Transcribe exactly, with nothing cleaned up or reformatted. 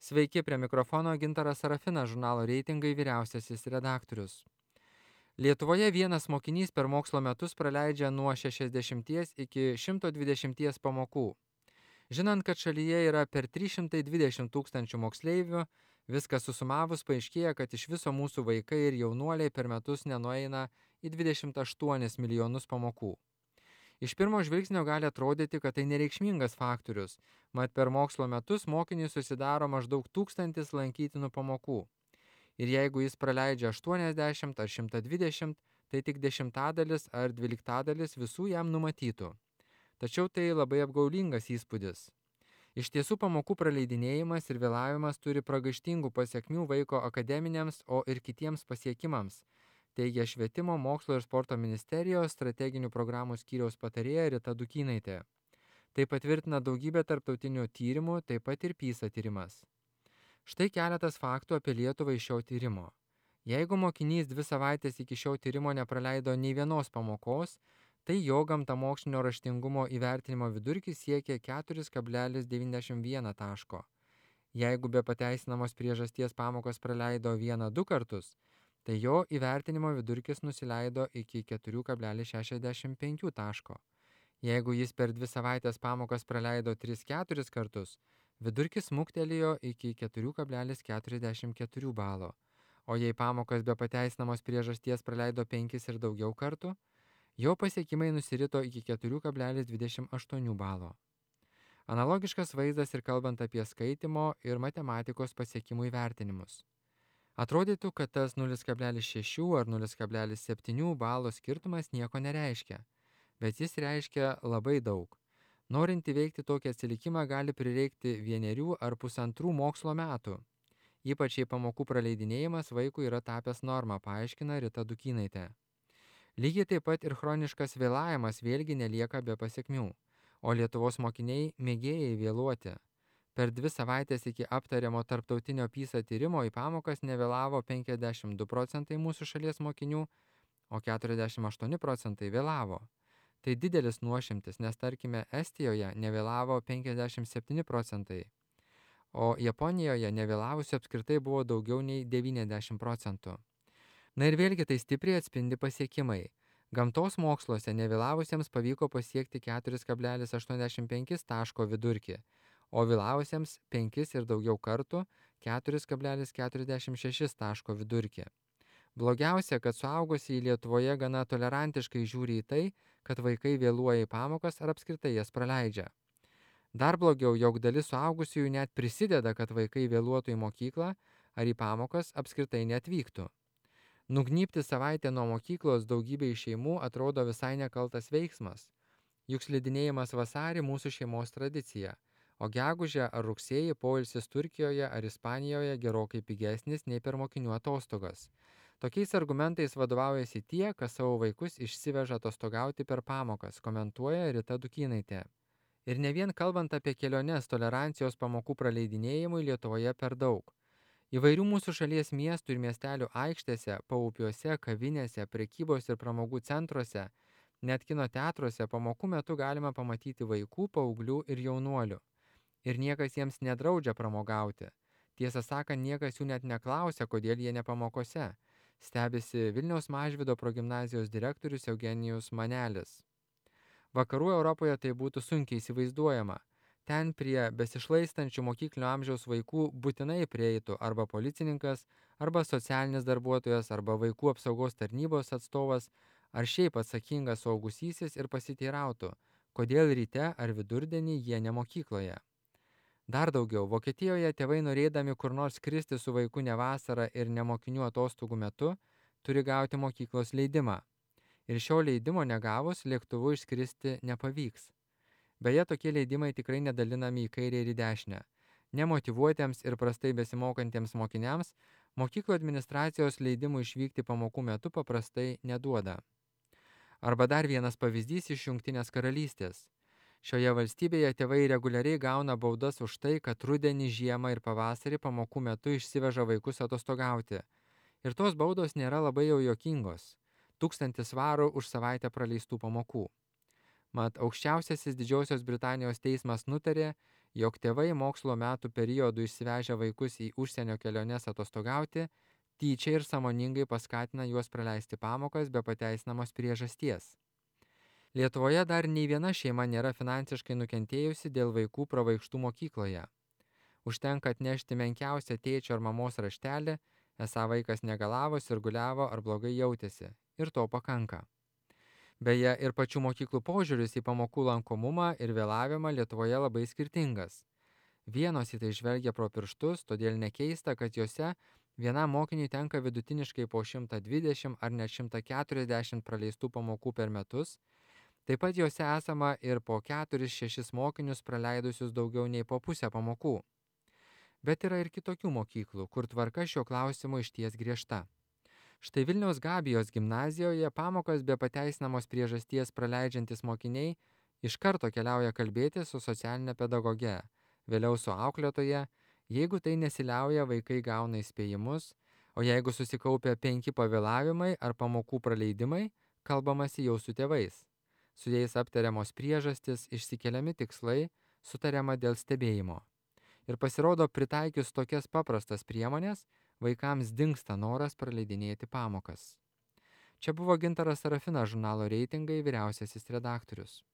Sveiki, prie mikrofono Gintaras Sarafinas, žurnalo reitingai vyriausiasis redaktorius. Lietuvoje vienas mokinys per mokslo metus praleidžia nuo šešiasdešimties iki šimto dvidešimties pamokų. Žinant, kad šalyje yra per trys šimtai dvidešimt tūkstančių moksleivių, viską susumavus paaiškėja, kad iš viso mūsų vaikai ir jaunuoliai per metus nenueina į dvidešimt aštuonis milijonus pamokų. Iš pirmo žvilgsnio gali atrodyti, kad tai nereikšmingas faktorius, mat per mokslo metus mokiniui susidaro maždaug tūkstantis lankytinų pamokų. Ir jeigu jis praleidžia aštuoniasdešimt ar šimtą dvidešimt, tai tik dešimtadalis ar dvyliktadalis visų jam numatytų. Tačiau tai labai apgaulingas įspūdis. Iš tiesų pamokų praleidinėjimas ir vėlavimas turi pragaištingų pasiekmių vaiko akademiniams, o ir kitiems pasiekimams, teigia Švietimo, mokslo ir sporto ministerijos strateginių programų skyriaus patarėja Rita Dukynaitė. Tai patvirtina daugybė tarptautinių tyrimų, taip pat ir PISA tyrimas. Štai keletas faktų apie Lietuvą iš šio tyrimo. Jeigu mokinys dvi savaitės iki šio tyrimo nepraleido nei vienos pamokos, tai jo gamtamokslinio raštingumo įvertinimo vidurkis siekia keturi kablelis devyniasdešimt vienas taško. Jeigu be pateisinamos priežasties pamokos praleido vieną du kartus, tai jo įvertinimo vidurkis nusileido iki keturi kablelis šešiasdešimt penki taško. Jeigu jis per dvi savaitės pamokas praleido tris keturis kartus, vidurkis smuktelėjo iki keturi kablelis keturiasdešimt keturi balo, o jei pamokas be pateisinamos priežasties praleido penkis ir daugiau kartų, jo pasiekimai nusirito iki keturi kablelis dvidešimt aštuoni balo. Analogiškas vaizdas ir kalbant apie skaitimo ir matematikos pasiekimų įvertinimus. Atrodytų, kad tas nulis kablelis šeši ar nulis kablelis septyni balo skirtumas nieko nereiškia, bet jis reiškia labai daug. Norint įveikti tokį atsilikimą gali prireikti vienerių ar pusantrų mokslo metų. Ypač jei pamokų praleidinėjimas vaikui yra tapęs norma, paaiškina Rita Dukynaitė. Lygiai taip pat ir chroniškas vėlavimas vėlgi nelieka be pasiekmių, o Lietuvos mokiniai mėgėjai vėluoti. Per dvi savaitės iki aptariamo tarptautinio PISA tyrimo į pamokas nevėlavo penkiasdešimt du procentai mūsų šalies mokinių, o keturiasdešimt aštuoni procentai vėlavo. Tai didelis nuošimtis, nes tarkime Estijoje nevėlavo penkiasdešimt septyni procentai, o Japonijoje nevėlavusių apskritai buvo daugiau nei devyniasdešimt procentų. Na ir vėlgi tai stipriai atspindi pasiekimai. Gamtos moksluose nevėlavusiems pavyko pasiekti keturi kablelis aštuoniasdešimt penki taško vidurkį, o vėlavusiems penkis ir daugiau kartų keturi kablelis keturiasdešimt šeši taško vidurkį. Blogiausia, kad suaugusieji Lietuvoje gana tolerantiškai žiūri į tai, kad vaikai vėluoja į pamokas ar apskritai jas praleidžia. Dar blogiau, jog dalis suaugusiųjų net prisideda, kad vaikai vėluotų į mokyklą ar į pamokas apskritai neatvyktų. Nugnybti savaitę nuo mokyklos daugybei šeimų atrodo visai nekaltas veiksmas. Juk slidinėjimas vasarį mūsų šeimos tradicija, o gegužę ar rugsėjį poilsis Turkijoje ar Ispanijoje gerokai pigesnis nei per mokinių atostogas. Tokiais argumentais vadovaujasi tie, kas savo vaikus išsiveža atostogauti per pamokas, komentuoja Rita Dukynaitė. Ir ne vien kalbant apie keliones, tolerancijos pamokų praleidinėjimui Lietuvoje per daug. Įvairių mūsų šalies miestų ir miestelių aikštėse, paupiuose, kavinėse, prekybos ir pramogų centruose, net kino teatruose pamokų metu galima pamatyti vaikų, paauglių ir jaunuolių. Ir niekas jiems nedraudžia pramogauti. Tiesą sakant, niekas jų net neklausia, kodėl jie ne pamokose. Stebisi Vilniaus Mažvydo progimnazijos direktorius Eugenijus Manelis. Vakarų Europoje tai būtų sunkiai įsivaizduojama. Ten prie besišlaistančių mokyklinio amžiaus vaikų būtinai prieitų arba policininkas, arba socialinis darbuotojas, arba vaikų apsaugos tarnybos atstovas, ar šiaip atsakingas suaugusysis ir pasiteirautų, kodėl ryte ar vidurdienį jie ne mokykloje. Dar daugiau, Vokietijoje tėvai norėdami kur nors skristi su vaiku ne vasarą ir ne mokinių atostogų metu, turi gauti mokyklos leidimą. Ir šio leidimo negavus lėktuvu išskristi nepavyks. Beje, tokie leidimai tikrai nedalinami į kairę ir į dešinę. Nemotyvuotiems ir prastai besimokantiems mokiniams mokyklų administracijos leidimų išvykti pamokų metu paprastai neduoda. Arba dar vienas pavyzdys iš Jungtinės karalystės. Šioje valstybėje tėvai reguliariai gauna baudas už tai, kad rudenį, žiemą ir pavasarį pamokų metu išsiveža vaikus atostogauti. Ir tos baudos nėra labai jau juokingos. Tūkstantis svarų už savaitę praleistų pamokų. Mat, aukščiausiasis Didžiosios Britanijos teismas nutarė, jog tėvai mokslo metų periodu išsivežę vaikus į užsienio keliones atostogauti, tyčia ir sąmoningai paskatina juos praleisti pamokas be pateisinamos priežasties. Lietuvoje dar nei viena šeima nėra finansiškai nukentėjusi dėl vaikų pravaikštų mokykloje. Užtenka atnešti menkiausią tėčio ar mamos raštelį, esą vaikas negalavo, sirguliavo ar blogai jautėsi. Ir to pakanka. Beje, ir pačių mokyklų požiūris į pamokų lankomumą ir vėlavimą Lietuvoje labai skirtingas. Vienos į tai žvelgia pro pirštus, todėl nekeista, kad juose vienam mokiniui tenka vidutiniškai po šimtą dvidešimt ar net šimtą keturiasdešimt praleistų pamokų per metus. Taip pat juose esama ir po keturis šešis mokinius praleidusius daugiau nei po pusę pamokų. Bet yra ir kitokių mokyklų, kur tvarka šiuo klausimu išties griežta. Štai Vilniaus Gabijos gimnazijoje pamokas be pateisinamos priežasties praleidžiantis mokiniai iš karto keliauja kalbėti su socialine pedagoge, vėliau su auklėtoja, jeigu tai nesiliauja, vaikai gauna įspėjimus, o jeigu susikaupia penki pavėlavimai ar pamokų praleidimai, kalbamasi jau su tėvais. Su jais aptariamos priežastis, išsikeliami tikslai, sutariama dėl stebėjimo. Ir pasirodo, pritaikius tokias paprastas priemonės, vaikams dingsta noras praleidinėti pamokas. Čia buvo Gintaras Sarafinas, žurnalo Reitingai vyriausiasis redaktorius.